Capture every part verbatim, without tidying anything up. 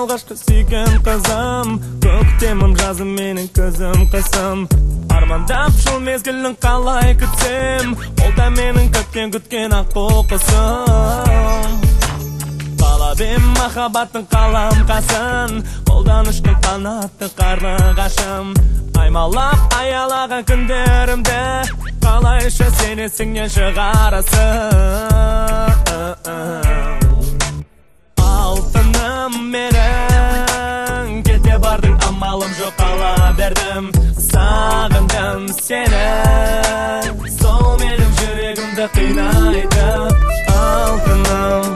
алғашқы сүйген қызым, көктемім жазым менің көзім қысым. Армандап жыл мезгілін қалай күтсем, ол да менің көптен күткен ақ құсым. Балабем махаббаттың қалам қасын, қолдан ұшқан қанатты қарлығашым. Аймалап аялаған күндерімді, қалайша сен есіңнен шығарасың. Алтыным менің, кете бардың амалым жоқ, қала бердім. Сағындым сені, сол менің жүрегімді қинайды. Алтыным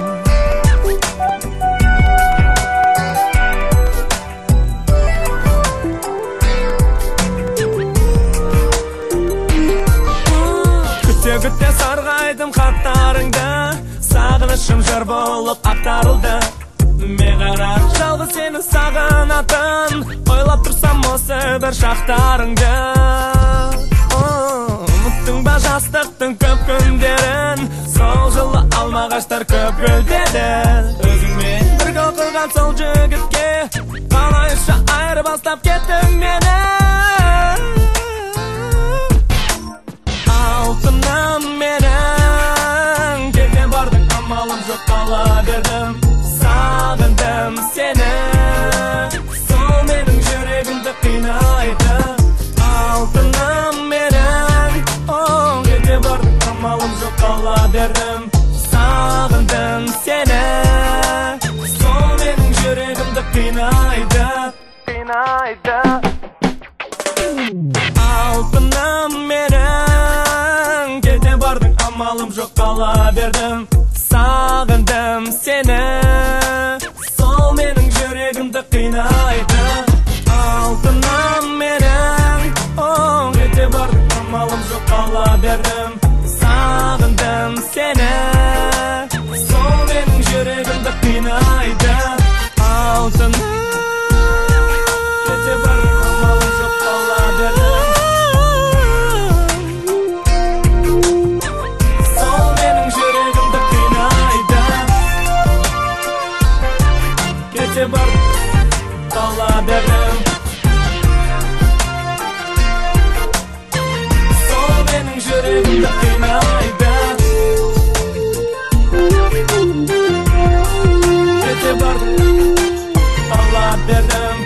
күте сарғайдым хаттарыңды, сағынышым жыр болып ақтарылды. Мен қара жалғыз сені сағынатын, ойлап тұрсам осы бір шақтарыңды. Ұмыттың ба жастықтың көп күндерін, сол жылы алмағаштар көп гүлдеді. Өзіңмен бірге оқыған сол жігітке, қалайша айырып бастап кеттің мені. Алтыным менің, кете бардың амалым жоқ, қала бердім. Сағындым сені, сол менің жүрегімді қинайды. Алтыным менің, кете бардың амалым жоқ, қала бердім. Сағындым сені, сол менің жүрегімді қинайды. Қинайды. Алтыным менің, кете бардың амалым жоқ, қала бердім. Сағындым сені, сол менің жүрегімді қинайды. Алтыным менің, кете бардың амалым жоқ, қала бердім. Сағындым сені, сол менің жүрегімді қинайды. Алтыным бар, қала бердім. Сол менің жүрегімді қинайды. Кете бардың, қала бердім.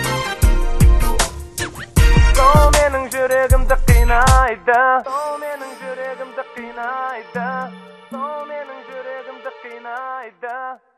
Сол менің жүрегімді қинайды. Сол менің жүрегімді қинайды. Сол менің жүрегімді қинайды.